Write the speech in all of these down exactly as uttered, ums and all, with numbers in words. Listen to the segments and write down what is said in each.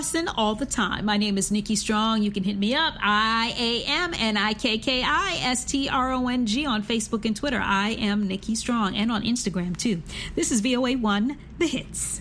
Flossing all the time. My name is Nikki Strong. You can hit me up. I A M N I K K I S T R O N G on Facebook and Twitter. I am Nikki Strong, and on Instagram too. This is V O A one, The Hits.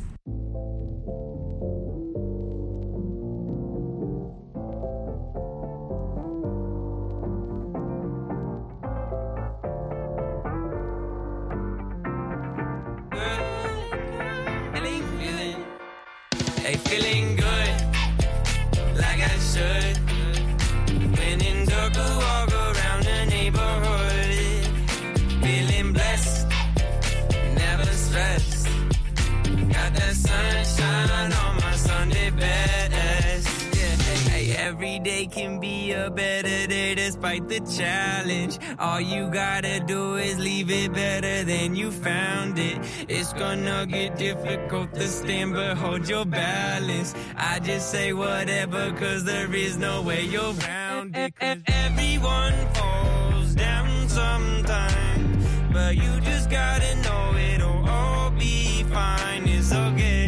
Hey, feeling good, like I should. When in dark, walk around the neighborhood. Feeling blessed, never stressed. Got that sunshine on my Sunday best. Yeah, hey, every day can be a better day despite the challenge. All you gotta do is leave it better than you found it. It's gonna get difficult to stand, but hold your balance. I just say whatever, cause there is no way you're round it. Everyone falls down sometime, but you just gotta know it'll all be fine. It's okay.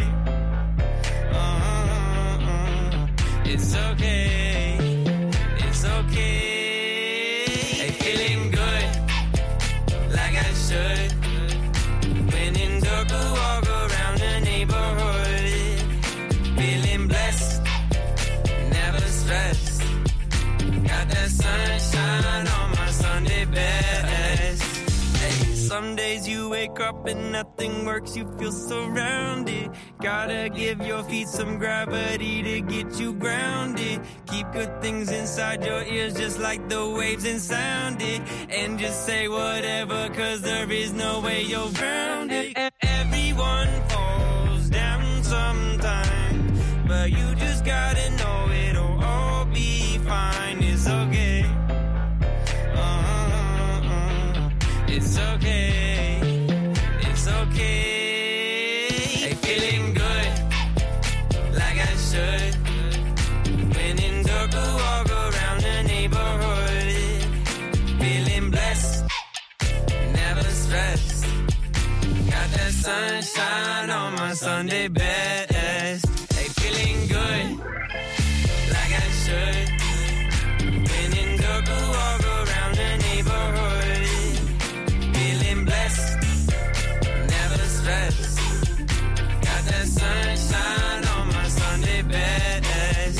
Uh-uh-uh. It's okay. It's okay. Hey, feeling good, like I should. When in dark, walk around the neighborhood. Feeling blessed, never stressed. Got that sunshine on my Sunday best. Hey, some days you wake up and nothing works, you feel surrounded. Gotta give your feet some gravity to get you grounded. Keep good things inside your ears just like the waves and sound it. And just say whatever, cause there is no way you're grounded. Everyone falls down sometime, but you just gotta know it'll all be fine. It's okay. Uh-uh-uh. It's okay. It's okay. Hey, feeling good, like I should. When in dark, walk around the neighborhood. Feeling blessed, never stressed. Got that sunshine on my Sunday best. Hey, feeling good, like I should. When in dark, walk around the neighborhood. Feeling blessed, never stressed. Got that sunshine on my Sunday best.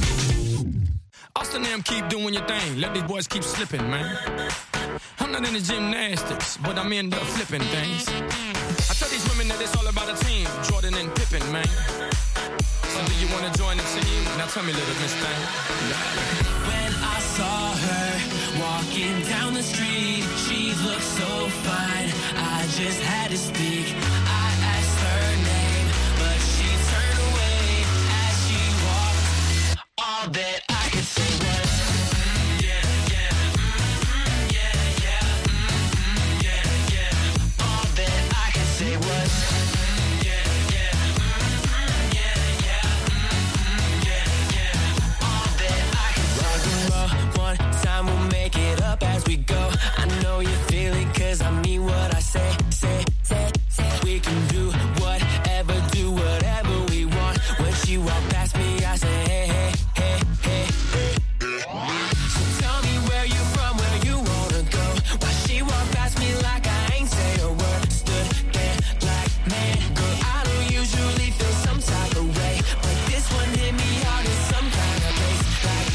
Austin them keep doing your thing. Let these boys keep slipping, man. I'm not into gymnastics, but I'm into flipping things. I tell these women that it's all about a team. Jordan and Pippen, man. So do you want to join the team? Now tell me, little miss thing. When I saw her walking down the street, she looked so fine, I just had to speak. I asked her name, but she turned away as she walked. All that I could say was yeah, yeah, mm-hmm, yeah, yeah, mm-hmm, yeah, yeah. All that I could say was yeah, yeah, mm-hmm, yeah, yeah, mm-hmm, yeah, yeah. All that I could say was rock and roll, one time we'll make it up as we go. I know you feel it, cause I mean what I say, say, say, say. We can do whatever, do whatever we want. When she walked past me, I say, hey, hey, hey, hey, hey. So tell me where you from, where you wanna go. Why she walked past me like I ain't say a word. Stood there like, man, girl, I don't usually feel some type of way, but this one hit me hard in some kind of place. Like,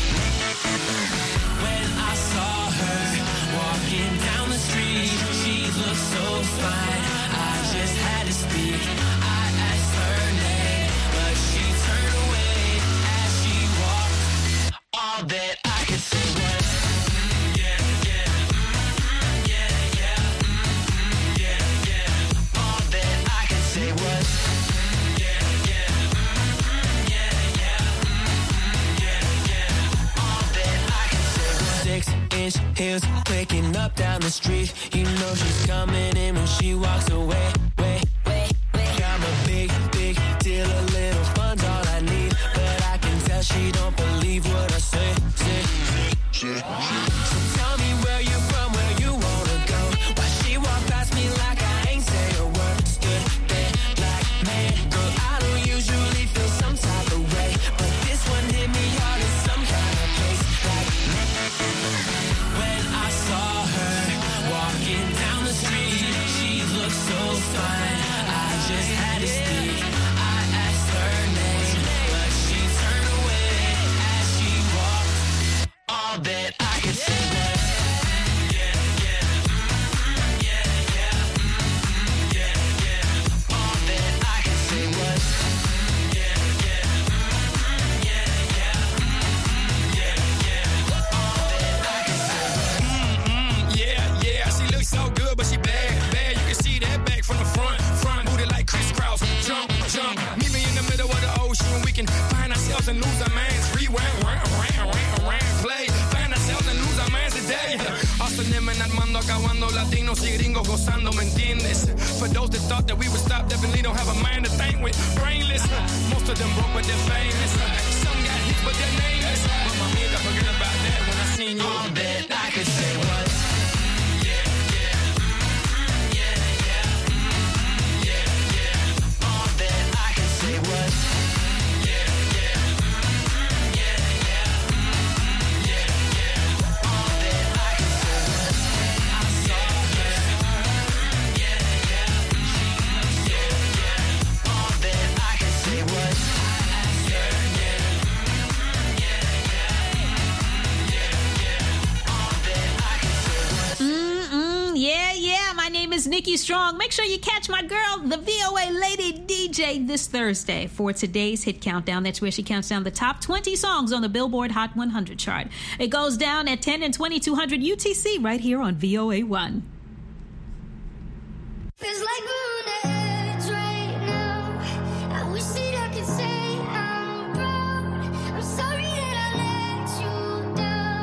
when I saw her walking down the street, she looked so fine, I just had to speak. I asked her name, but she turned away as she walked. All that I could say was mm, yeah, yeah, mm, yeah, yeah, mm, yeah, yeah. All that I could say was mm, yeah, yeah, mm, yeah, yeah, mm, yeah, yeah. All that I could say was six inch heels clicking up down the street. You know she's coming in when she walks away. Wait, wait, wait. Got my big, big deal, a little fun's all I need, but I can tell she don't believe what I say. Say, say, so tell me where you from, where you wanna go. Why she walked past me like I ain't say a word. Stood there like, man, girl, I don't usually feel some type of way, but ourselves and lose our minds. Free rant, rant, rant, rant, rant, play. Find ourselves and lose our minds today. Hustling and Armando acabando, latinos y gringos gozando, ¿me entiendes? For those that thought that we would stop, definitely don't have a mind to think with. Brainless, most of them broke but they're famous. Some got hits but they're nameless. But my man, I forget about that when I seen you. All that I could say was is Nikki Strong. Make sure you catch my girl, the V O A Lady D J, this Thursday for today's Hit Countdown. That's where she counts down the top twenty songs on the Billboard Hot one hundred chart. It goes down at ten and twenty-two hundred U T C right here on V O A one. Feels like we're on the edge right now. I wish that I could say I'm proud. I'm sorry that I let you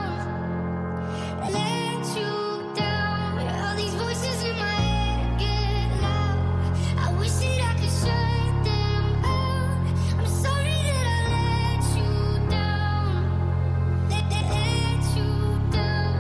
down. Let you down. All these voices in my head get loud. I wish that I could shut them out. I'm sorry that I let you down. Let, let, let you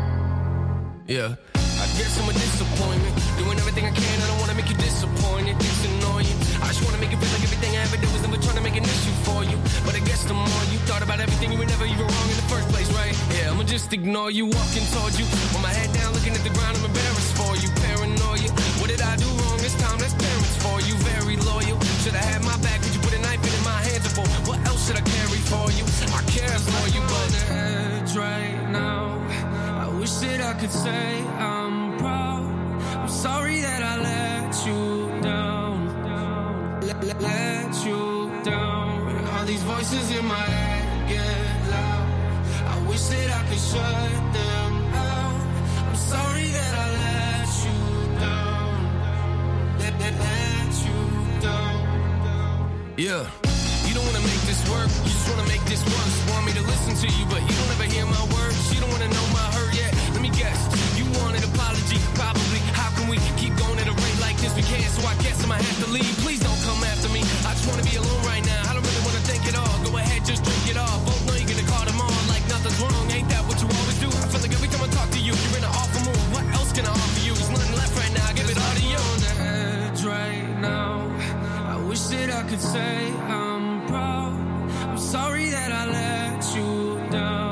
down. Yeah. I guess I'm a disappointment. Doing everything I can, I don't wanna make you disappointed. Things annoy you. I just wanna make it feel like everything I ever did was never trying to make an issue for you. But I guess the more you thought about everything, you were never even wrong in the first place, right? Yeah, I'ma just ignore you, walking towards you. With my head down, looking at the ground, I'm embarrassed for you. Paranoia. What did I do wrong this time? That's parents for you. Very loyal. Should've had my back, but you put a knife in my hands before. What else should I carry for you? I care for you, but on the edge right now. I wish that I could say I'm proud. I'm sorry that I let you down. Let, let, let you down. All these voices in my head get loud. I wish that I could shut them out. I'm sorry that I let you down. Let, let, let you down. Yeah. You don't wanna make this work, you just wanna make this worse. Want me to listen to you, but you don't ever hear my words. You don't wanna know my hurt yet. Let me guess, you want an apology, probably. How can we keep going at a rate like this? We can't, so I guess I might have to leave. Please don't come after me. I just wanna be alone right now. I don't really wanna think it all. Go ahead, just drink it all. Both know you're gonna call them on like nothing's wrong. Ain't that what you always do? I feel like every time I talk to you, you're in an awful mood. What else can I offer you? There's nothing left right now. I give it all to you. On the edge right now. I wish that I could say I'm proud. I'm sorry that I let you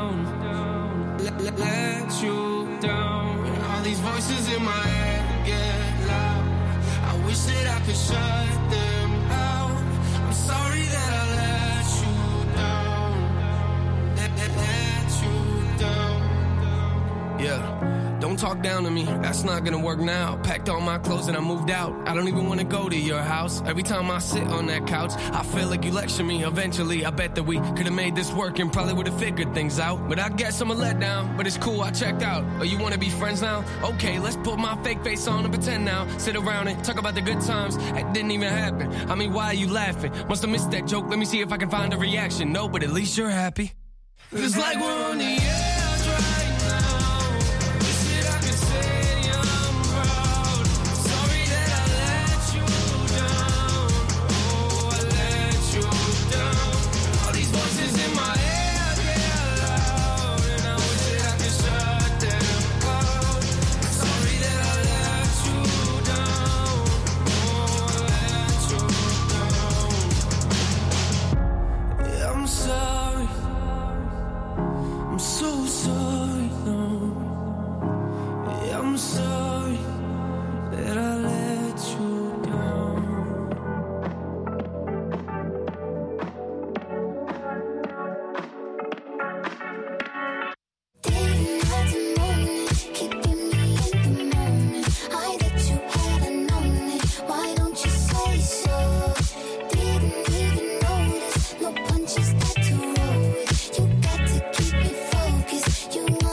down. Let, let, let you down. All these voices in my head get loud. I wish that I could shut them out. I'm sorry that I let you down. Let, let, let you down. Yeah. Don't talk down to me, that's not gonna work now. Packed all my clothes and I moved out. I don't even wanna go to your house. Every time I sit on that couch, I feel like you lecture me. Eventually, I bet that we could've made this work and probably would've figured things out. But I guess I'm a letdown, but it's cool, I checked out. Oh, you wanna be friends now? Okay, let's put my fake face on and pretend now. Sit around and talk about the good times. It didn't even happen. I mean, why are you laughing? Must have missed that joke, let me see if I can find a reaction. No, but at least you're happy. Feels like we're on the edge right now. You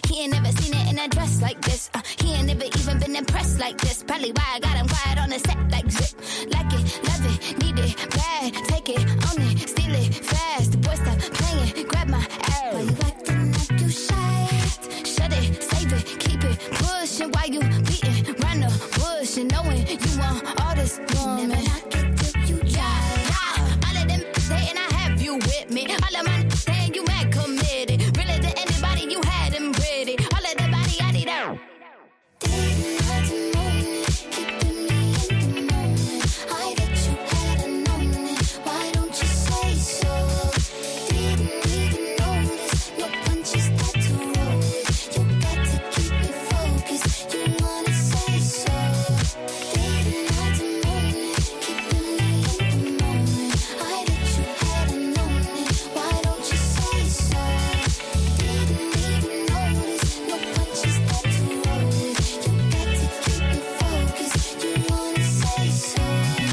He ain't never seen it in a dress like this. Uh, he ain't never even been impressed like this. Probably why I got him quiet on the set like zip. Like it, love it, need it, bad. Take it, own it, steal it, fast. The boy stop playing, grab my ass. Why you acting like you shy? Shut it, save it, keep it pushing. While you beating round the bush and knowing you want all this woman. Never knock it till you die. All of them saying I have you with me. All of my saying you mad committed. Really to anybody you had them pretty. All of the body I need out. Didn't have to moan it, keeping me in the moment. I bet you had a known it. Why don't you say so? Didn't even notice no punches that to roll it. You got to keep me focused. You wanna say so? Didn't have to moan it, keeping me in the moment. I bet you had a known it. Why don't you say so? Didn't even notice no punches that to roll it. You got to keep me focused. You wanna say so?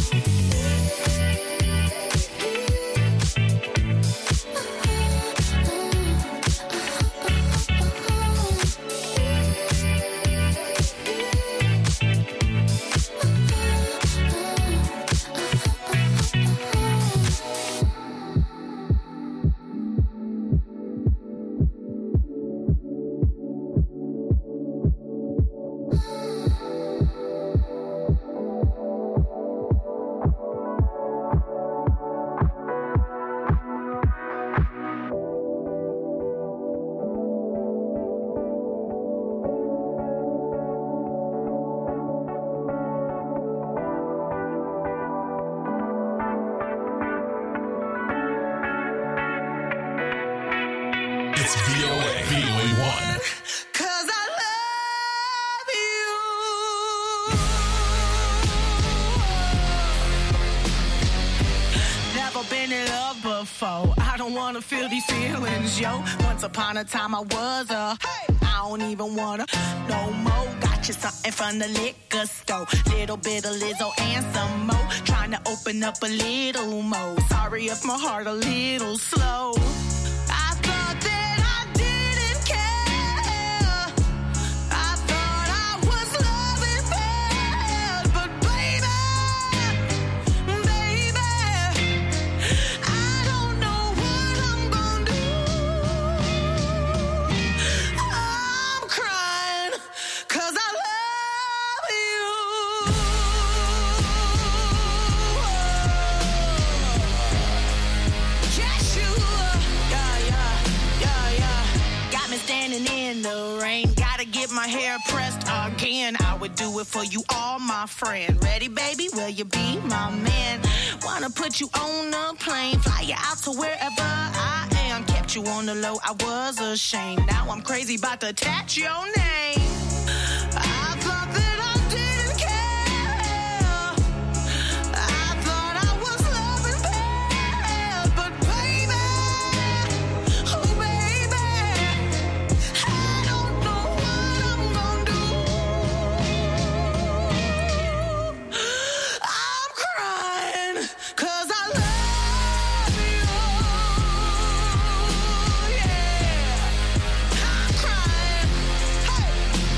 It's V O A, V O A one. Cause I love you. Never been in love before. I don't wanna feel these feelings, yo. Once upon a time I was a hey. I don't even wanna no more. Got you something from the liquor store. Little bit of Lizzo and some more. Trying to open up a little more. Sorry if my heart a little slow. I thought that I didn't care. I thought I was loving bad. But baby, baby, I don't know what I'm gonna do. I'm crying 'cause I love you. Yes, you. Yeah, yeah, yeah, yeah. Got me standing in the rain. Gotta get my hair pressed again. I would do it for you, all my friend. Ready, baby? Will you be my man? Wanna put you on a plane, fly you out to wherever I am. Kept you on the low, I was ashamed. Now I'm crazy about to attach your name. I thought that I didn't care. I thought I was loving bad. But baby, oh baby, I don't know what I'm gonna do. I'm crying 'cause I love you. Yeah, I'm crying. Hey.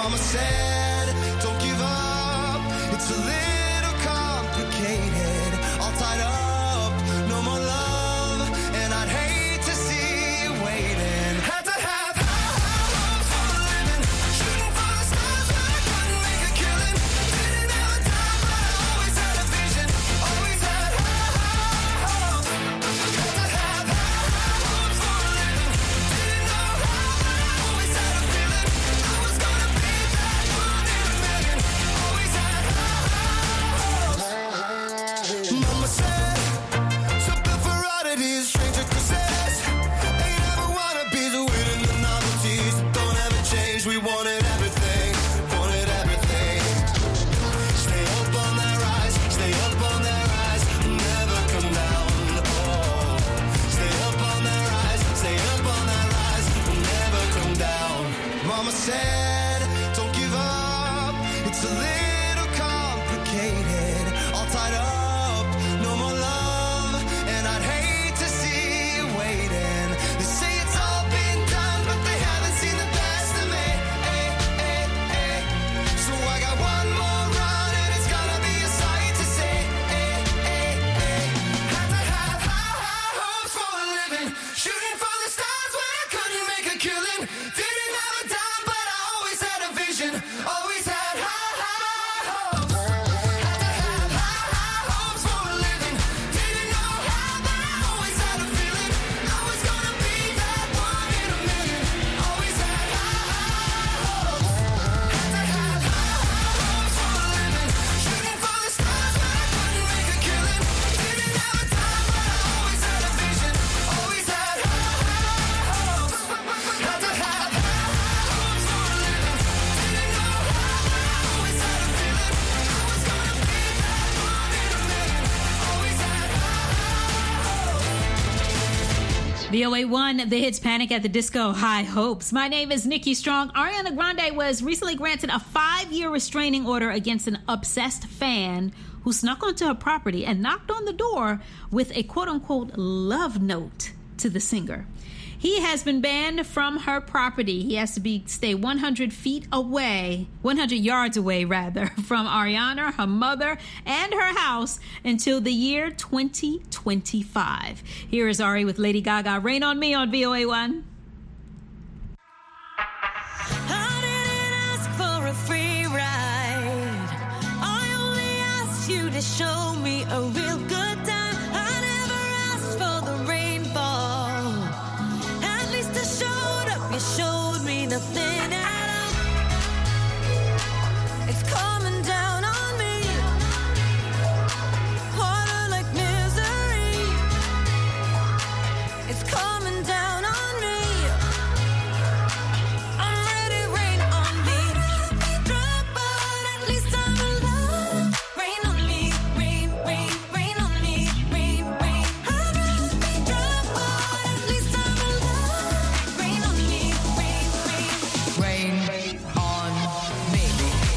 Mama said, don't give up. It's a little complicated. All tied up, no more love. And I'd hate to see you waiting. Had to have high, high hopes for a living. Shooting for the stars when I couldn't make a killing. Didn't have a time, but I always had a vision. Always had high, high hopes. Had to have high, high hopes for a living. Didn't know how, but I always had a feeling. I was gonna be that one in a million. Always had high, high hopes. Mama said, something for oddities, stranger kisses. Ain't ever wanna be the winning the novelties. Don't ever change, we wanted everything, wanted everything. Stay up on that rise, stay up on that rise, never come down. Oh, stay up on that rise, stay up on that rise, never come down. Mama said, don't give up. It's a little complicated, all tied up, no more love, and I'd hate to see you waiting. They say it's all been done, but they haven't seen the best of me. Ay, ay, ay. So I got one more run, and it's gonna be a sight to see. Ay, ay, ay. Had to have high, high hopes for a living. Shooting for the stars when I couldn't make a killing. Didn't have a dime, but I always had a vision. Always had high, high hopes. Had to have high, high hopes for a living. Didn't know how, but I always had a feeling. I was gonna be that one in a million. Always had high, high hopes. Had to have high, high hopes for a living. Shooting for the stars when I couldn't make a killing. Didn't have a time, but I always had a vision. Always had high, high hopes. Had to have high, high hopes for a living. Didn't know how, but I always had a feeling. I was gonna be that one in a million. Always had V O A one, the hits Panic at the Disco, High Hopes. My name is Nikki Strong. Ariana Grande was recently granted a five-year restraining order against an obsessed fan who snuck onto her property and knocked on the door with a quote-unquote love note to the singer. He has been banned from her property. He has to be stay one hundred feet away, one hundred yards away, rather, from Ariana, her mother, and her house until the year twenty twenty-five. Here is Ari with Lady Gaga, Rain on Me on V O A one. I didn't ask for a free ride. I only asked you to show me a real good time. I never asked for the rainfall. At least I showed up. You showed me nothing at all. It's coming down on me. Harder like misery. It's coming down on me. I'm ready, rain on me. Drop, but at least I'm alive. Rain on me, rain, rain, rain on me, rain, rain. I'd rather be drop, but at least I'm alive. Rain on me, rain, rain. Rain on me.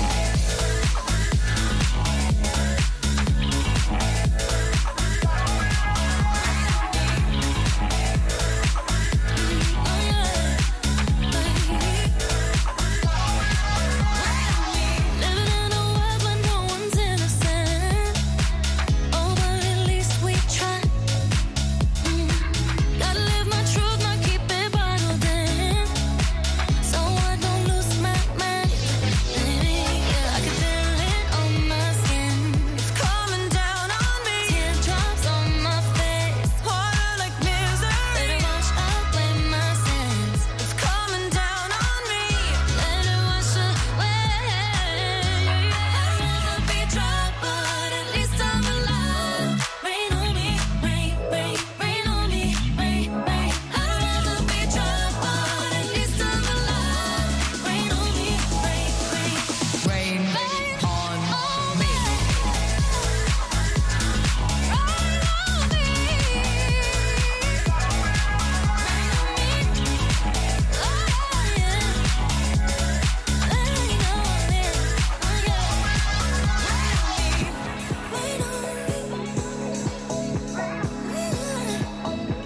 Living in a world where no one's innocent. Oh, but at least we try. Mm. Gotta live my truth, not keep it bottled in. So I don't lose my mind. Yeah, I can feel it on my skin. It's coming down on me. Teardrops on my face. Harder like misery. Let it wash away my sins. It's coming down on me. Let it wash away. I'd rather be dry, but at least I'm alive. Rain on me, rain, rain, rain on me, rain, rain. I'd rather be dry, but at least I'm alive. Rain on me, rain, rain. Rain on me.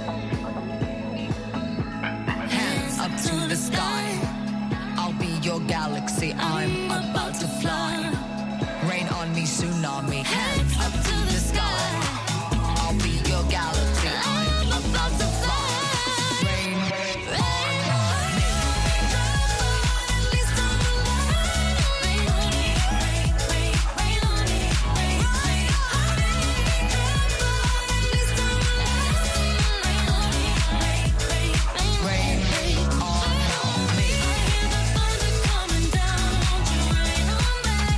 Hands Up to the sky. I'll be your galaxy. I'm about to fly. Rain on me, tsunami. Hands up to the sky. I'll be your galaxy. I'm about to fly. Rain, rain on me. At least I'm alive. Rain on me. Rain, rain, rain on me. Rain, rain on me. At least I'm alive. Rain on me. Rain, rain, rain, rain on me. I hear the thunder coming down. Won't you rain on back?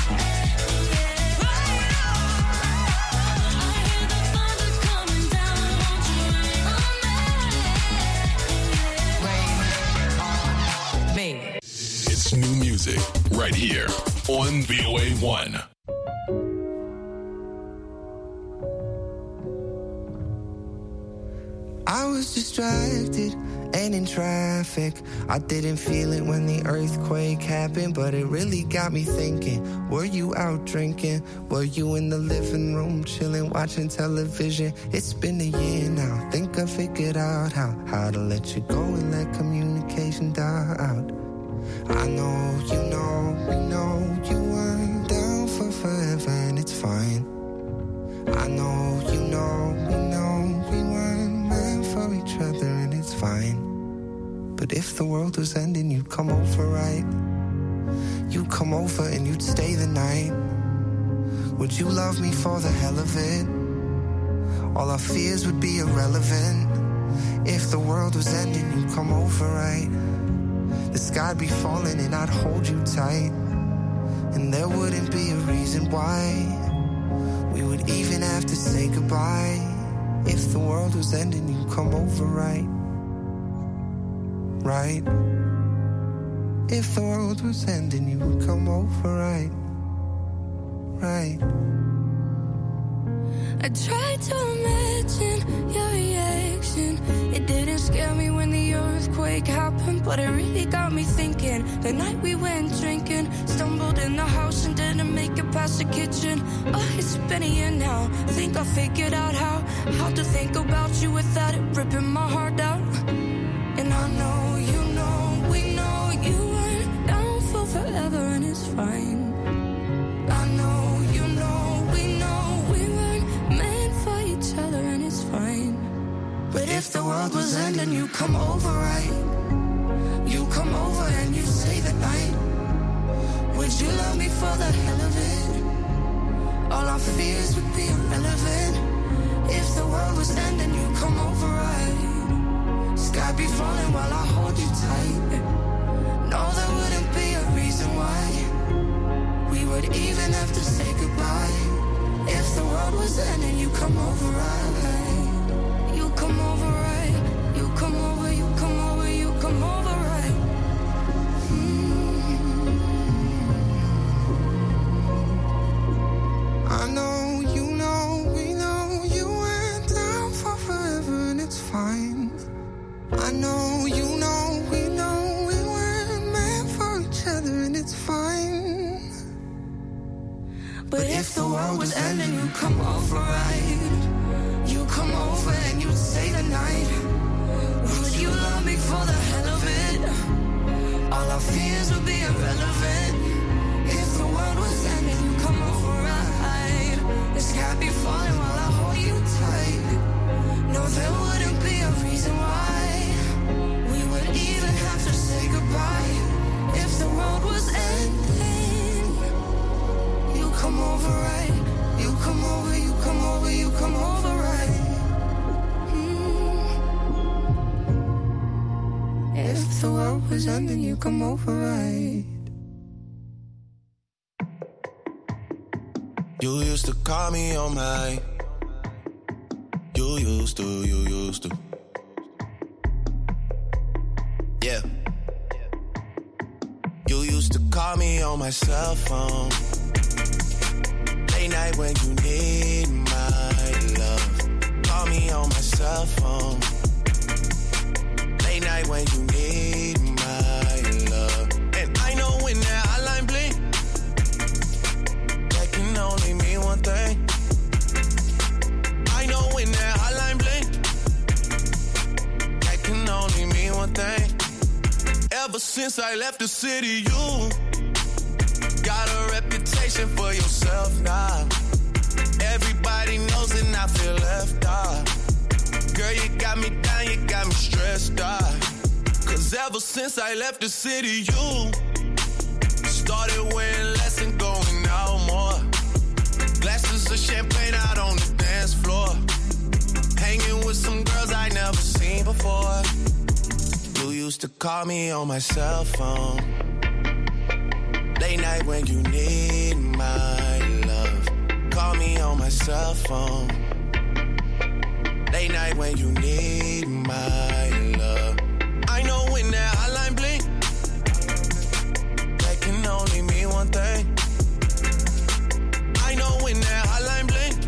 I hear the thunder coming down. Won't you rain on back? Rain on me. It's new music right here on V O A one. I was distracted and in traffic. I didn't feel it when the earthquake happened, but it really got me thinking. Were you out drinking? Were you in the living room chilling, watching television? It's been a year now. Think I figured out how, how to let you go and let communication die out. I know, you know, we know you weren't down for forever and it's fine. I know, you know, we know we weren't meant for each other and it's fine. But if the world was ending, you'd come over, right? You'd come over and you'd stay the night. Would you love me for the hell of it? All our fears would be irrelevant. If the world was ending, you'd come over, right? The sky'd be falling and I'd hold you tight. And there wouldn't be a reason why we would even have to say goodbye. If the world was ending, you'd come over, right? Right? If the world was ending, you would come over, right? Right? I tried to imagine your reaction. It didn't scare me when the earthquake happened, but it really got me thinking. The night we went drinking, stumbled in the house and didn't make it past the kitchen. Oh, it's been a year now. Think I figured out how how to think about you without it ripping my heart out. And I know, you know, we know you weren't down for forever and it's fine. I know, you know, we know we weren't meant for each other and it's fine. But if the world was ending, you come over, right? You come over and you stay the night. Would you love me for the hell of it? All our fears would be irrelevant. If the world was ending, you come over, right? Sky be falling while I hold you tight. No, there wouldn't be a reason why we would even have to say goodbye. If the world was ending, you come over, right? You come over, right? You come over, you come over, you come over, right? Mm. I know, you know, we know you went down for forever and it's fine. I know, you know, we know we weren't meant for each other and it's fine. But if the world was ending, you come over, right? You come over and you stay the night. Would you love me for the hell of it? All our fears would be irrelevant. If the world was ending, you come over, right? The sky be falling while I hold you tight. No, there wouldn't be a reason why we would even have to say goodbye. If the world was ending, you come over, right? You come over, you come over, you come over, right? Mm. If the world was ending, you come over, right? You used to call me on my. You used to, you used to. Yeah. You used to call me on my cell phone. Late night when you need my love. Call me on my cell phone. Late night when you need my love. And I know when that hotline blink, that can only mean one thing. I know when that hotline blink, that can only mean one thing. Ever since I left the city, you got a reputation for yourself now. Everybody knows and I feel left out. Girl, you got me down, you got me stressed out. Cause ever since I left the city, you started wearing less and going out more. Glasses of champagne out on the dance floor. Hanging with some girls I never seen before. You used to call me on my cell phone. Late night when you need my love. Call me on my cell phone. Late night when you need my love. I know when that hotline blink, that can only mean one thing. I know when that hotline blink,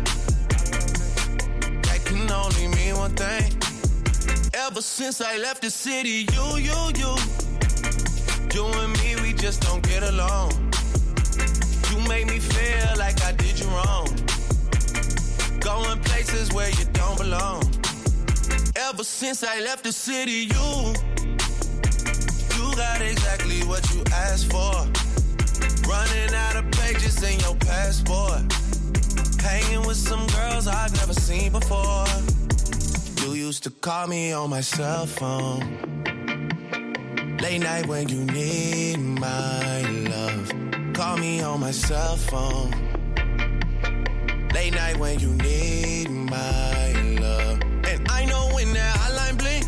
that can only mean one thing. Ever since I left the city, you, you, you, you and me, we just don't get along. You make me feel like I did you wrong. Going places where you don't belong. Ever since I left the city, you, you got exactly what you asked for. Running out of pages in your passport. Hanging with some girls I've never seen before. You used to call me on my cell phone. Late night when you need my love. Call me on my cell phone. Late night when you need my love. And I know when that hotline blink,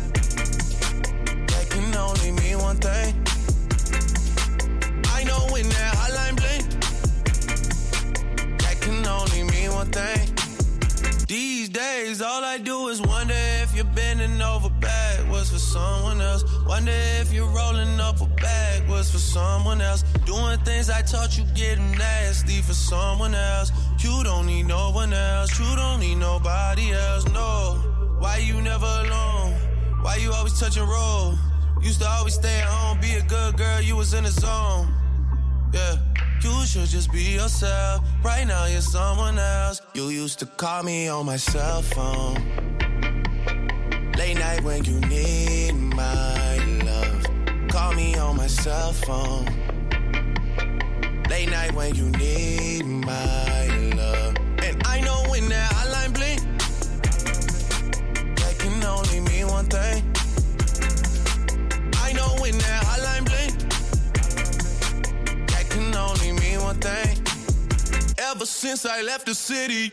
that can only mean one thing. I know when that hotline blink, that can only mean one thing. These days, all I do is wonder if you're bending over backwards for someone else. Wonder if you're rolling up a backwards for someone else. Doing things I taught you getting nasty for someone else. You don't need no one else. You don't need nobody else, no. Why you never alone? Why you always touch and roll? Used to always stay at home, be a good girl, you was in the zone. Yeah. You should just be yourself. Right now you're someone else. You used to call me on my cell phone. Late night when you need my love. Call me on my cell phone. Late night when you need my love. And I know when that hotline blink, that can only mean one thing. I know when that hotline blink, can only mean one thing. Ever since I left the city.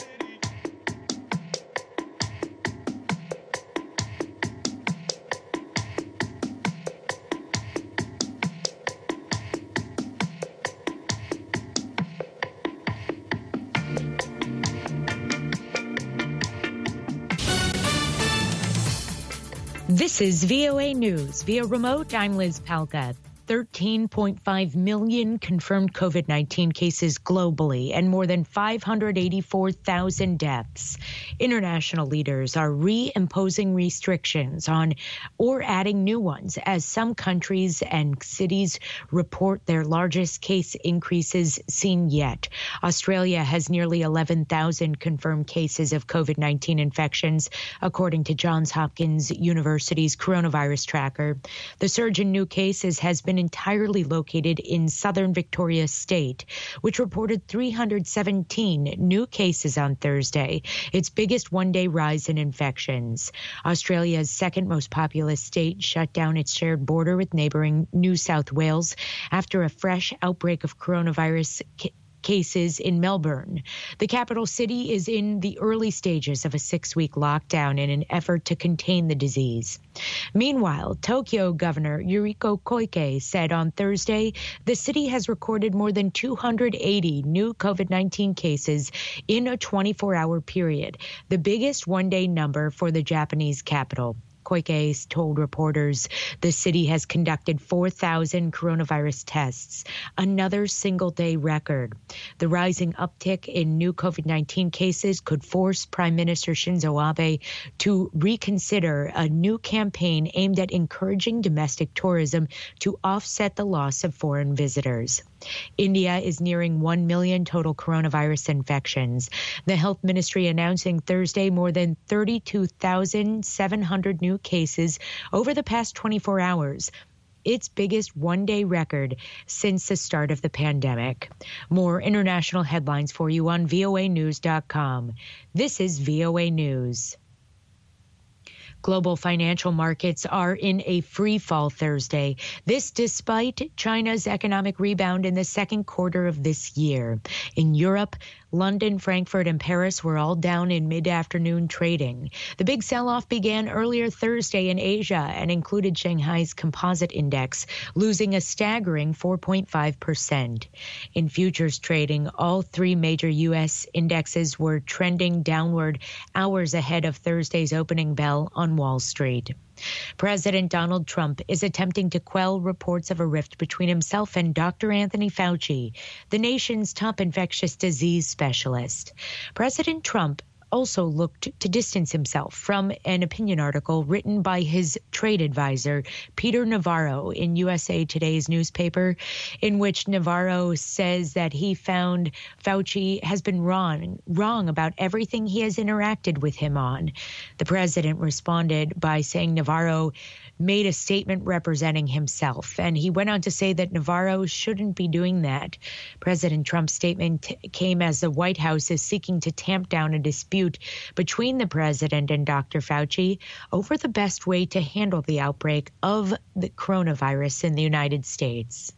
This is V O A News. Via remote, I'm Liz Palka. thirteen point five million confirmed COVID nineteen cases globally and more than five hundred eighty-four thousand deaths. International leaders are reimposing restrictions on or adding new ones as some countries and cities report their largest case increases seen yet. Australia has nearly eleven thousand confirmed cases of COVID nineteen infections, according to Johns Hopkins University's coronavirus tracker. The surge in new cases has been entirely located in southern Victoria State, which reported three hundred seventeen new cases on Thursday, its biggest one-day rise in infections. Australia's second most populous state shut down its shared border with neighboring New South Wales after a fresh outbreak of coronavirus ca- cases in Melbourne. The capital city is in the early stages of a six-week lockdown in an effort to contain the disease. Meanwhile, Tokyo Governor Yuriko Koike said on Thursday the city has recorded more than two hundred eighty new COVID nineteen cases in a twenty-four hour period, the biggest one-day number for the Japanese capital. Koike told reporters the city has conducted four thousand coronavirus tests, another single-day record. The rising uptick in new COVID nineteen cases could force Prime Minister Shinzo Abe to reconsider a new campaign aimed at encouraging domestic tourism to offset the loss of foreign visitors. India is nearing one million total coronavirus infections. The health ministry announcing Thursday more than thirty-two thousand seven hundred new cases over the past twenty-four hours. its biggest one-day record since the start of the pandemic. More international headlines for you on V O A news dot com. This is V O A News. Global financial markets are in a free fall Thursday. This despite China's economic rebound in the second quarter of this year. In Europe, London, Frankfurt, and Paris were all down in mid-afternoon trading. The big sell-off began earlier Thursday in Asia and included Shanghai's composite index, losing a staggering four point five percent. In futures trading, all three major U S indexes were trending downward hours ahead of Thursday's opening bell on Wall Street. President Donald Trump is attempting to quell reports of a rift between himself and Doctor Anthony Fauci, the nation's top infectious disease specialist. President Trump also looked to distance himself from an opinion article written by his trade advisor, Peter Navarro, in U S A Today's newspaper, in which Navarro says that he found Fauci has been wrong, wrong about everything he has interacted with him on. The president responded by saying Navarro made a statement representing himself, and he went on to say that Navarro shouldn't be doing that. President Trump's statement t- came as the White House is seeking to tamp down a dispute between the president and Doctor Fauci over the best way to handle the outbreak of the coronavirus in the United States.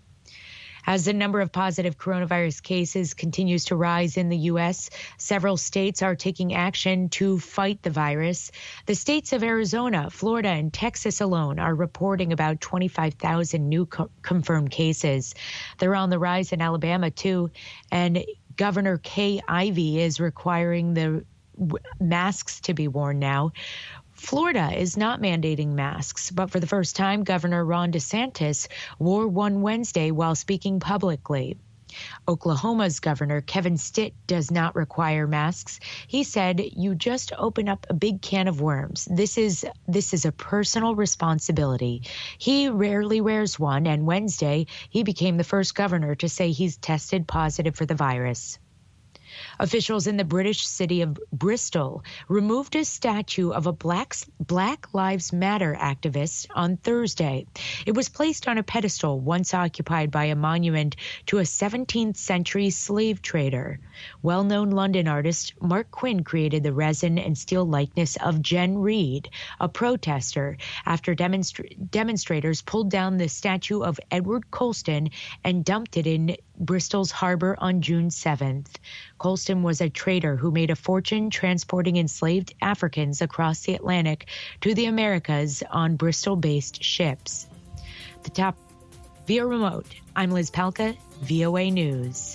As the number of positive coronavirus cases continues to rise in the U S, several states are taking action to fight the virus. The states of Arizona, Florida, and Texas alone are reporting about twenty-five thousand new co- confirmed cases. They're on the rise in Alabama, too, and Governor Kay Ivey is requiring the w- masks to be worn now. Florida is not mandating masks, but for the first time, Governor Ron DeSantis wore one Wednesday while speaking publicly. Oklahoma's Governor Kevin Stitt does not require masks. He said, "You just open up a big can of worms. This is this is a personal responsibility." He rarely wears one, and Wednesday, he became the first governor to say he's tested positive for the virus. Officials in the British city of Bristol removed a statue of a Black, Black Lives Matter activist on Thursday. It was placed on a pedestal once occupied by a monument to a seventeenth century slave trader. Well-known London artist Mark Quinn created the resin and steel likeness of Jen Reed, a protester, after demonstra- demonstrators pulled down the statue of Edward Colston and dumped it in Bristol's harbor on June seventh. Colston was a trader who made a fortune transporting enslaved Africans across the Atlantic to the Americas on Bristol-based ships. The top via remote. I'm Liz Palka, V O A News.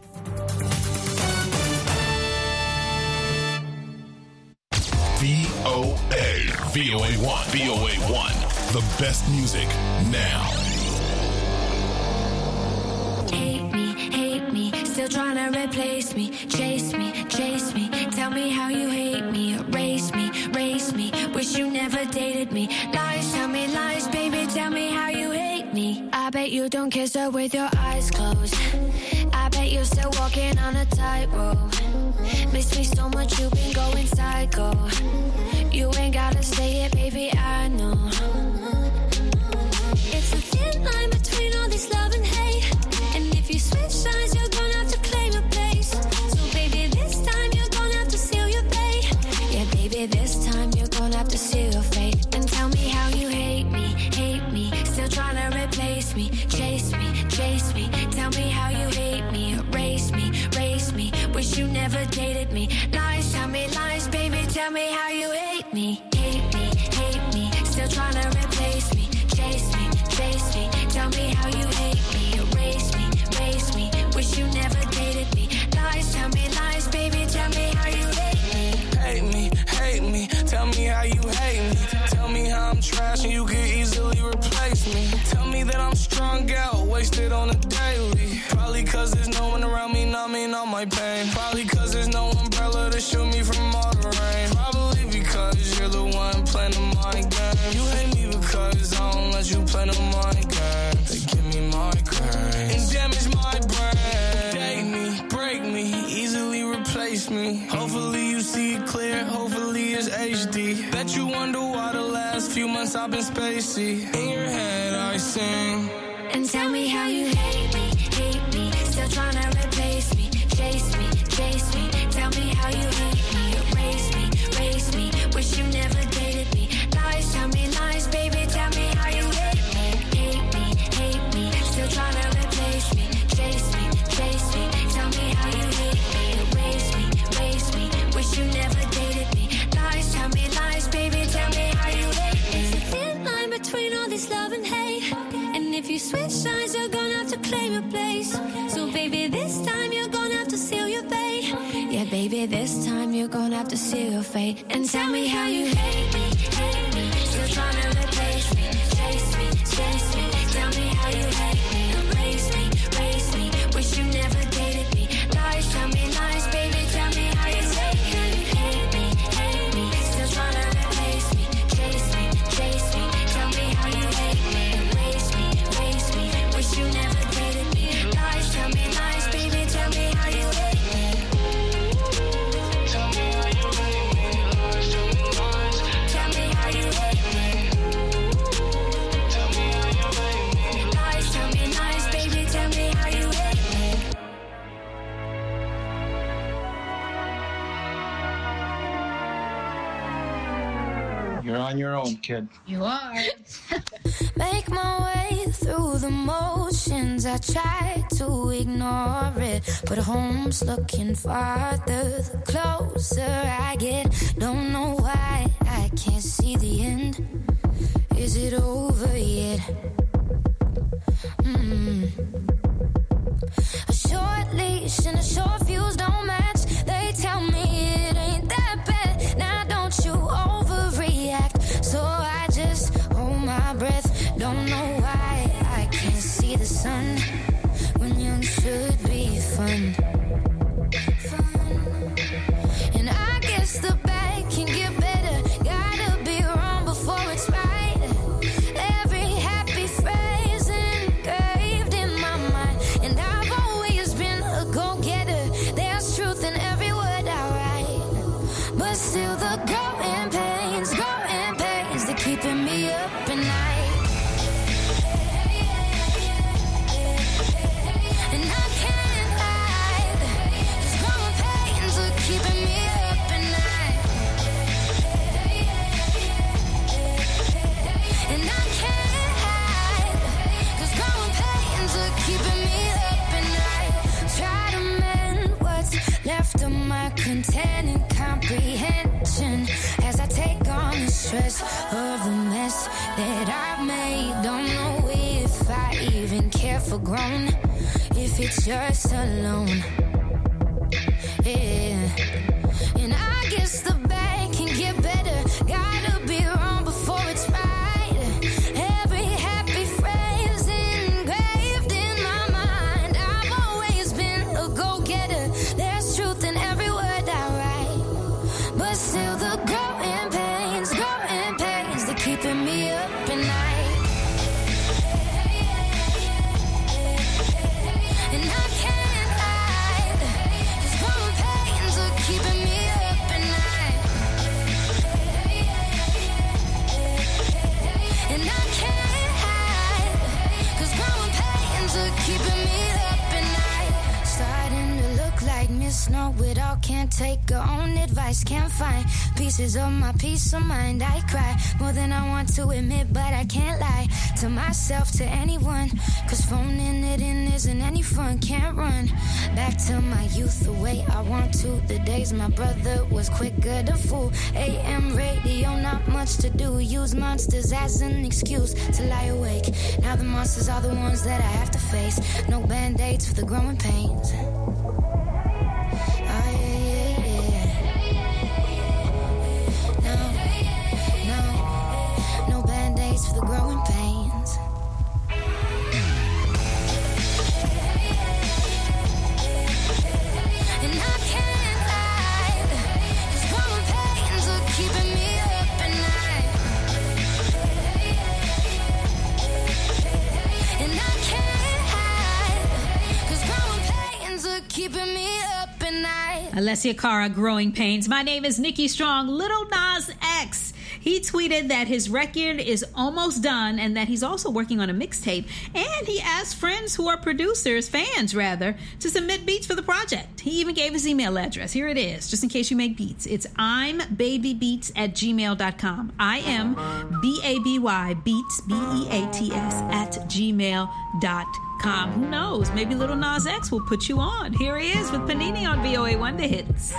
V O A. V O A one. V O A one. The best music now. Hate me, hate me, still trying to replace me. Chase me, chase me, tell me how you hate me. Erase me, race me, wish you never dated me. Lies, tell me lies, baby, tell me how you hate me. I bet you don't kiss her with your eyes closed. I bet you're still walking on a tightrope. Miss me so much, you've been going psycho. You ain't gotta say it, baby, I know. It's a thin line between all this love and hate. And if you switch sides, you're gonna have to claim your place. So baby, this time you're gonna have to seal your fate. Yeah, baby, this time you're gonna have to seal your fate. And tell me how you hate me, hate me. Still trying to replace me, chase me, chase me. Tell me how you hate me, erase me, race me. Wish you never dated me. Lies, tell me lies, baby, tell me how you hate me. Hate me, hate me, still trying to replace me. Chase me, chase me, tell me how you hate me. Erase me, race me, wish you never dated me. Lies, tell me lies, baby, tell me how you hate me. Hate me, hate me, tell me how you hate me. Tell me how I'm trash and you could easily replace me. Tell me that I'm strung out, wasted on a daily. Probably cause there's no one around me numbing all my pain. Probably cause there's no umbrella to shield me from all the rain. Probably because you're the one playing the mind game. You hate me because I don't let you play the mind game. They give me migraines and damage my brain. Date me, break me, easily replace me. Hopefully you see it clear, hopefully it's H D. Bet you wonder why the last few months I've been spacey. In your head I sing. And tell me how you hate me, hate me. Still tryna replace me, chase me, chase me. Tell me how you hate me, erase me, erase me. Wish you never dated me. Lies, tell me lies, baby. Tell me how you hate me, hate me, hate me. Still tryna replace me, chase me, chase me. Tell me how you hate me, erase me, erase me. Wish you never dated me. Lies, tell me lies, baby. Tell me how you hate me. There's a thin line between all this love and hate. And if you switch sides, you're gonna have to claim your place. So baby, this time you're gonna have to seal your fate. Yeah, baby, this time you're gonna have to seal your fate. And tell me how you hate me, hate me. Still tryna replace me, chase me, chase me. Tell me how you hate me, erase me, erase me. Wish you never dated me. Lies, tell me lies, baby. Tell me how you hate me, hate me, hate me. Still tryna replace me, chase me, chase me. Tell me how you hate me, erase me, erase me. Wish you never dated me. Lies, tell me lies, baby. Tell me how you hate me. Tell me how you hate me. Lies, tell me lies. Tell me how you hate me. Tell me how you hate me. Lies, tell me lies, baby. Tell me how you hate me. You're on your own, kid. You are. Make my way through the motions. I try to ignore it, but home's looking farther the closer I get. Don't know why I can't see the end. Is it over yet? Mm. A short leash and a short fuse don't match. They tell me it ain't that bad. Now don't you overreact. So I just hold my breath. Don't know why I can't see the sun when young should be fun. Fun. And I guess the bad can get better. Gotta be wrong before it's right. Every happy phrase engraved in my mind. And I've always been a go-getter. There's truth in every word I write. But still the growing pains, growing pains, they're keeping me up at night. And I can't hide. These growing pains are keeping me up at night. And I can't hide. These growing pains are keeping me up at night. Try to mend what's left of my containing comprehension as I take on the stress of the mess that I've made. Don't know if I even care for grown, if it's just alone. Yeah. And I guess the bad can get better. Gotta be wrong before it's right. Every happy phrase engraved in my mind. I've always been a go-getter. There's truth in every word I write. But still the growing pains, growing pains, they're keeping me up at night. And I can't hide. These growing pains are keeping me up at night. And I can't hide. 'Cause growing pains are keeping me up at night. Starting to look like Miss Know-It-all. Can't take her own advice. Can't find pieces of my peace of mind. I cry more than I want to admit, but I can't lie to myself, to anyone. 'Cause phoning it in isn't any fun. Can't run back to my youth the way I want to. The days my brother was quicker to fool. A M radio, not much to do. Use monsters as an excuse to lie awake. Now the monsters are the ones that I have to face. No band-aids for the growing pains. Oh, yeah, yeah, yeah. No, no, no band-aids for the growing pains. And I can't hide. These growing pains are keeping me up at night. And I can't hide. 'Cause growing pains are keeping me up at night. Alessia Cara, Growing Pains. My name is Nikki Strong. Little Nas X He tweeted that his record is almost done and that he's also working on a mixtape. And he asked friends who are producers, fans rather, to submit beats for the project. He even gave his email address. Here it is, just in case you make beats. It's I'm baby beats at gmail dot com. I am B A B Y beats, B E A T S, at gmail dot com. Who knows? Maybe Little Nas X will put you on. Here he is with Panini on V O A One, The Hits.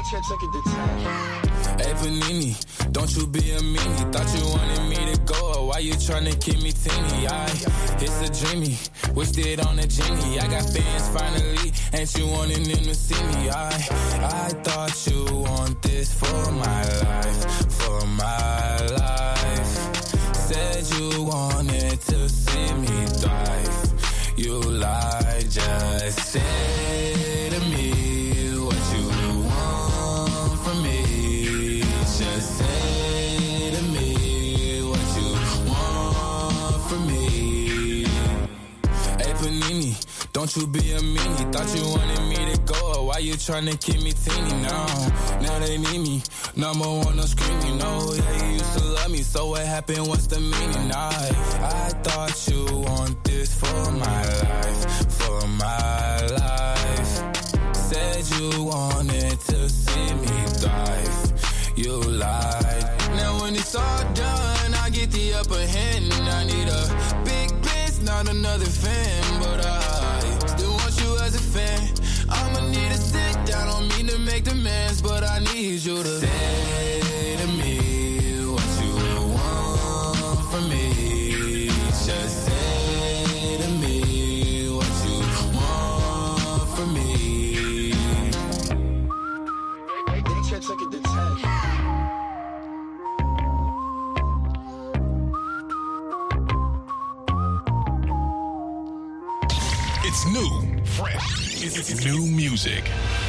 Hey Panini, don't you be a meanie. Thought you wanted me to go, why you tryna keep me teeny? I, it's a dreamy, wished it on a genie. I got fans finally, ain't you wanting them to see me? I, I thought you want this for my life, for my life. Said you wanted to see me thrive. You lied, just say to me what you want from me. Just say to me what you want from me. Hey Panini, don't you be a meanie. Thought you wanted me to go, why you tryna keep me teeny now? Now they need me, number one, no screaming. No, yeah, you used to love me, so what happened? What's the meaning? I, I thought you want this for my life, for my life. Said you wanted to see me thrive. You lied. Now when it's all done, I get the upper hand. I need a big bitch, not another fan, but I still want you as a fan. I'ma need to sit down, don't mean to make demands, but I need you to say to me what you want from me. Just say to me what you want from me. It's new, fresh. It's, it's new music.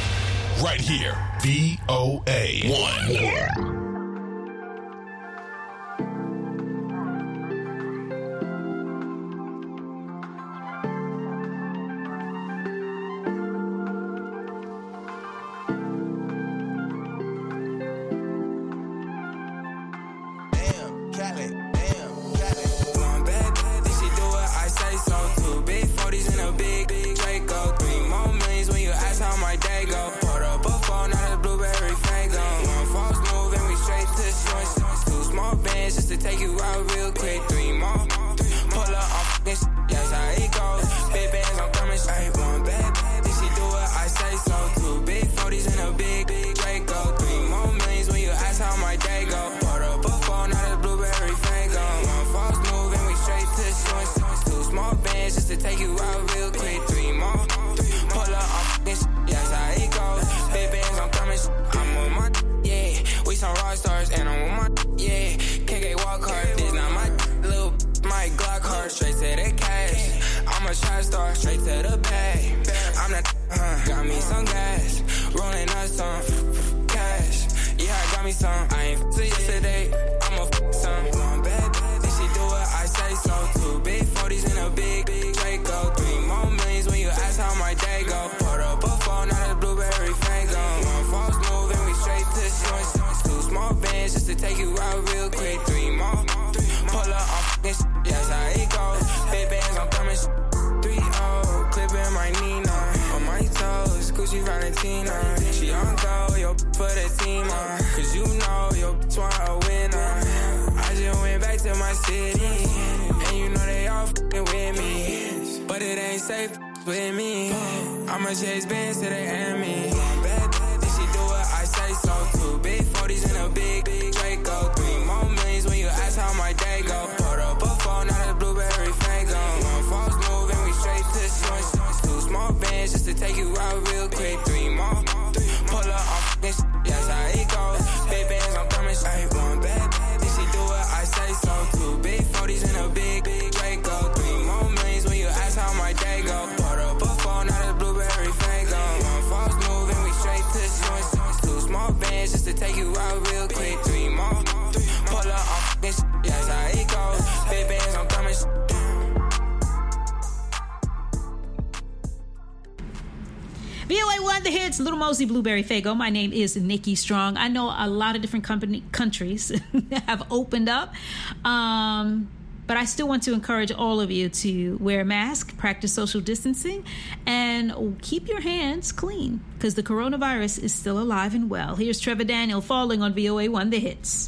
Right here, V O A one. Just to take you out real quick, three more. The Hits, Little Mosey, Blueberry Faygo. My name is Nikki Strong. I know a lot of different company, countries have opened up, um, but I still want to encourage all of you to wear a mask, practice social distancing, and keep your hands clean because the coronavirus is still alive and well. Here's Trevor Daniel, Falling on V O A one, The Hits.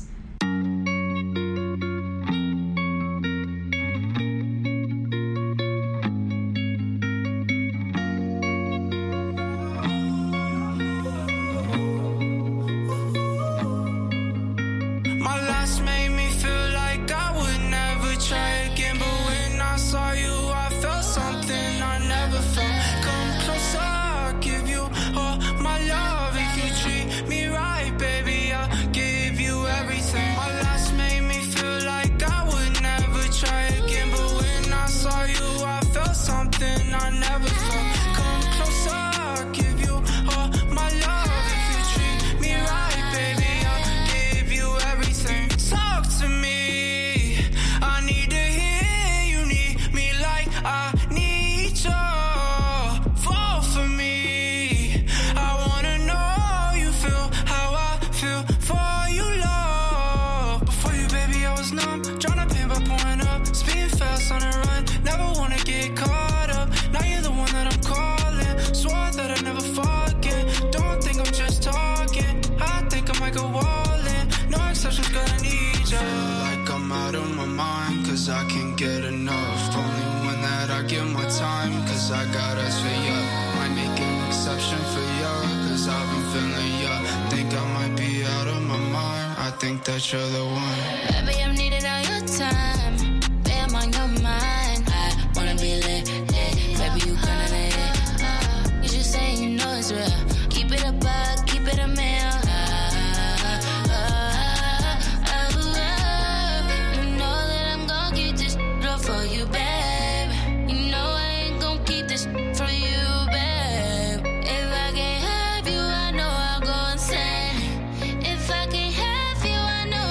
That you're the one. Baby, I'm needing all your time. Baby, I'm on your mind. I wanna be lit, lit. Baby, you gonna lit. Uh, you just say you know it's real. Keep it a buck, keep it a meal. Uh, uh, uh, uh, you know that I'm gonna get this real for you, babe. You know I ain't gonna keep this for you, babe. If I can't have you, I know I'll go insane. If I can't have you,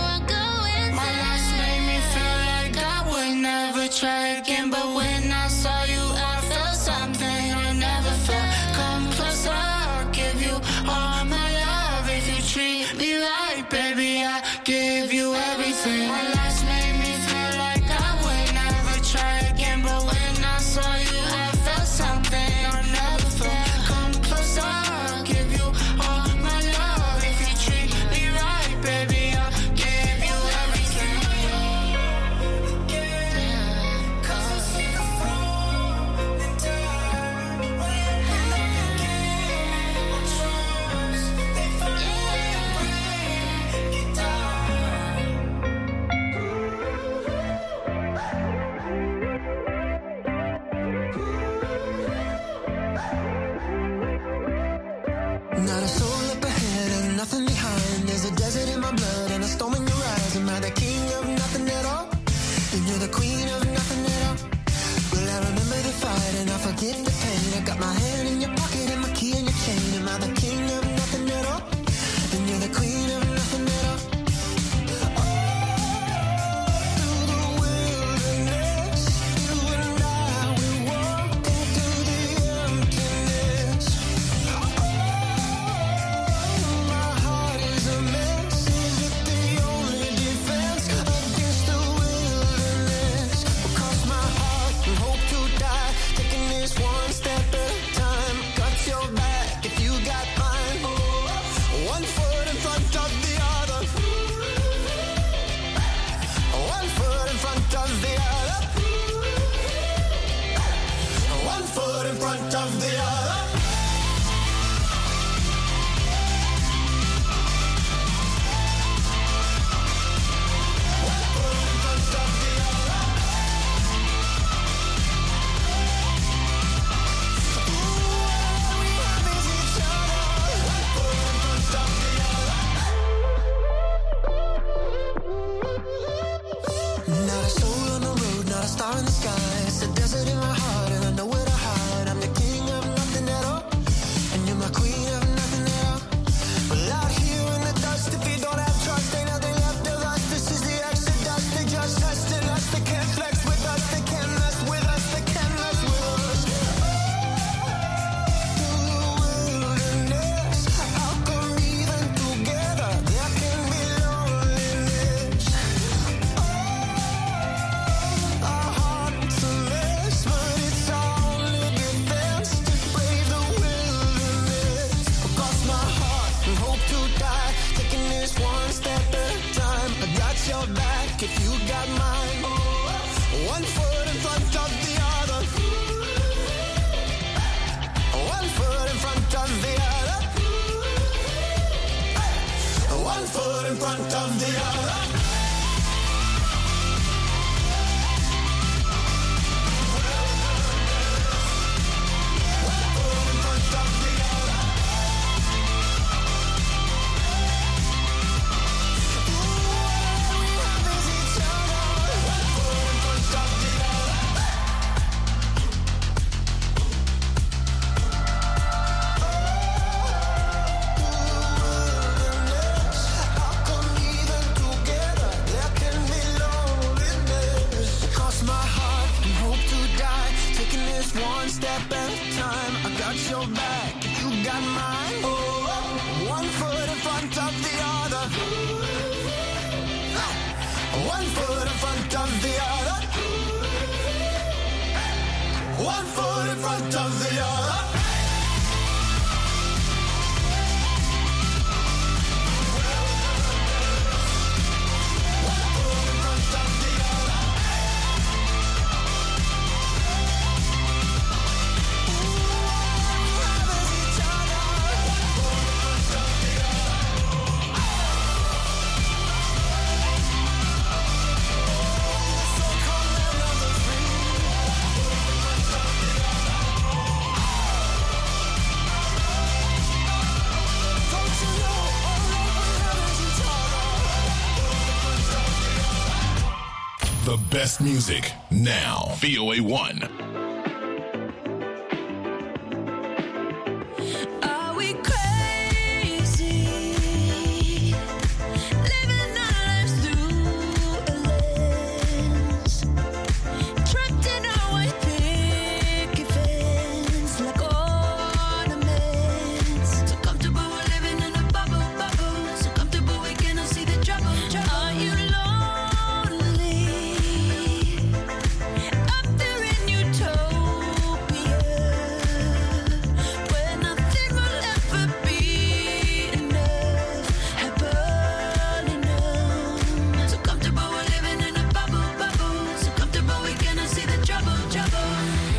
try again, but when I saw you, I felt something I never felt. Come closer, I'll give you all my love. If you treat me right, baby, I give you everything. My last made me feel like I would never try again, but when I saw you, I felt something I never felt. Come closer, I'll give you all my love. If you treat me right, baby, I'll give you everything. Not a soul up ahead and nothing behind. There's a desert in my blood and a storm in your eyes. Am I the king of nothing at all? And you're the queen of nothing at all. Well, I remember the fight and I forget the pain. I got my hand in your pocket and my key in your chain. Am I the king of nothing at all? And you're the queen of nothing at all. in front of the other. One step at a time, I got your back, you got mine. Oh, one foot in front of the other. One foot in front of the other. One foot in front of the other. The best music now. V O A one. Are we crazy? Living our lives through a lens. Trapped in our white picket fence like ornaments. So comfortable we're living in a bubble, bubble. So comfortable we cannot see the trouble. Are you lonely? Up there in utopia, where nothing will ever be enough, happily numb. So comfortable we're living in a bubble, bubble. So comfortable we cannot see the trouble, trouble.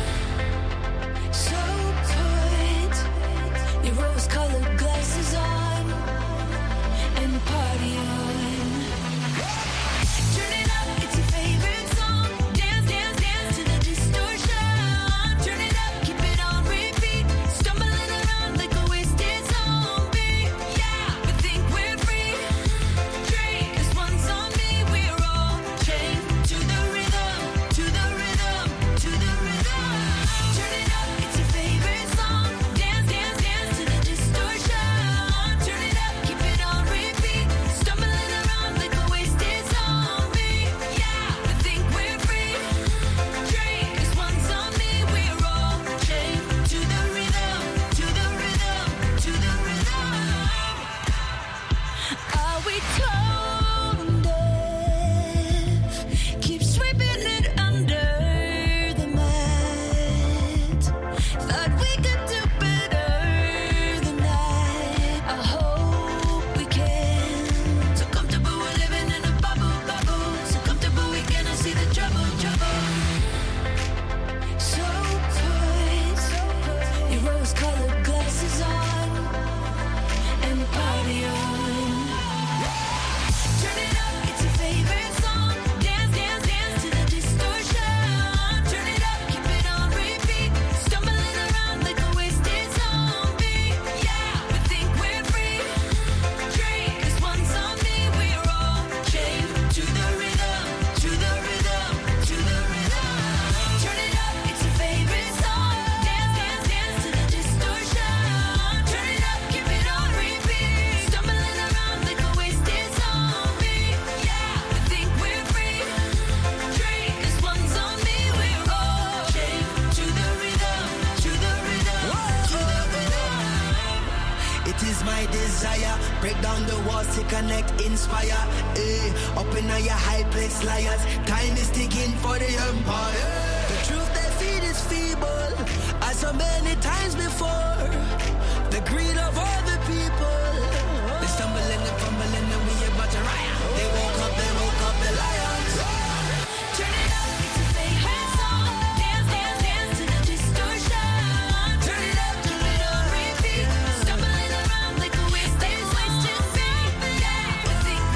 So put your rose-colored glasses on and party on. Turn it up, it's your favorite song. Dance, dance, dance to the distortion. Turn it up, keep it on repeat. Stumbling around like a wasted zombie. Yeah, we think we're free. Drink, 'cause once on me, we're all chained to the rhythm, to the rhythm, to the rhythm. Turn it up, it's your favorite song. Dance, dance, dance to the distortion. Turn it up, keep it on repeat. Stumbling around like a wasted zombie. Yeah, we think we're free. Drink, 'cause once on me, we're all chained to the rhythm, to the rhythm, to the rhythm. Are we tone deaf? Keep sweeping it under the mat. Thought we could do better than that. I hope we can. So comfortable we're living in a bubble, bubble. So comfortable we cannot see the trouble, trouble. So put your rose-colored glasses on and party on. Turn it up, it's your favorite song. Dance, dance, dance to the distortion. Turn it up, keep it on repeat. Stumbling around like a wasted zombie. Yeah, we think we're free. Drink, 'cause once on me, we're all chained to the rhythm, to the rhythm, to the rhythm. Turn it up, it's your favorite song. Dance, dance, dance to the distortion. Turn it up, keep it on repeat. Stumbling around like a wasted zombie. Yeah, we think we're free. Drink, 'cause once on me, we're all chained to the rhythm, to the rhythm, to the rhythm. It is my desire, break down the walls to connect, inspire. Eh, up in your high place, liars. Time is ticking for the empire. The truth they feed is feeble, as so many times before. The greed of all the people. They stumbling and fumbling and we about to riot. They woke up, they woke up the lions. Turn it up, it's your favorite song. Dance, dance, dance to the distortion. Turn it up, keep it on repeat. Stumbling around like a wasted zombie. Yeah, we think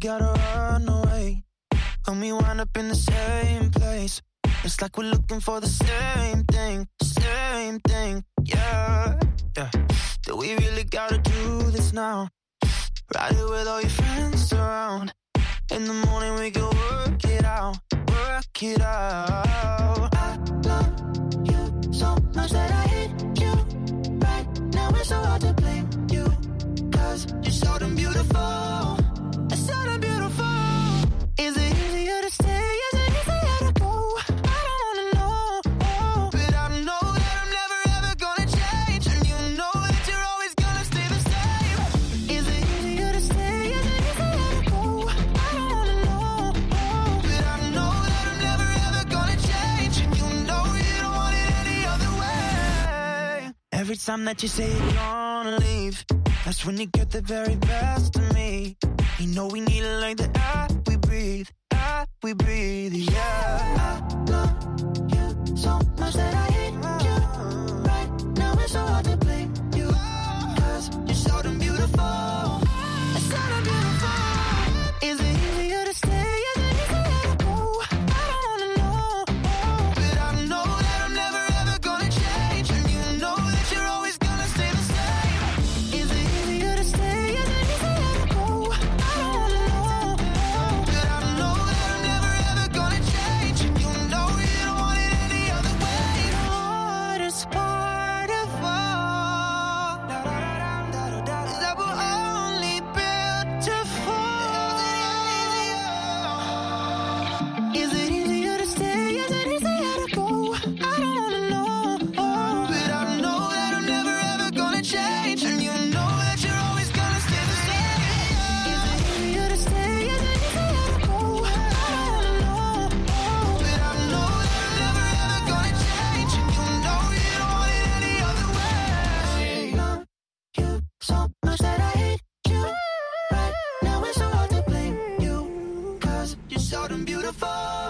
gotta run away. When we wind up in the same place, it's like we're looking for the same thing, same thing, yeah, yeah. Do we really gotta do this now? Ride it with all your friends around. In the morning we can work it out, work it out. I love you so much that I hate you. Right now it's so hard to blame you, cause you're so damn beautiful, so damn beautiful. Is it easier to stay? Is it easier to go? I don't wanna know, oh, but I know that I'm never ever gonna change, and you know that you're always gonna stay the same. Is it easier to stay? Is it easier to go? I don't wanna know, oh, but I know that I'm never ever gonna change, and you know you don't want it any other way. Every time that you say you're gonna leave, that's when you get the very best of me. You know we need it like the air we breathe, air we breathe, yeah.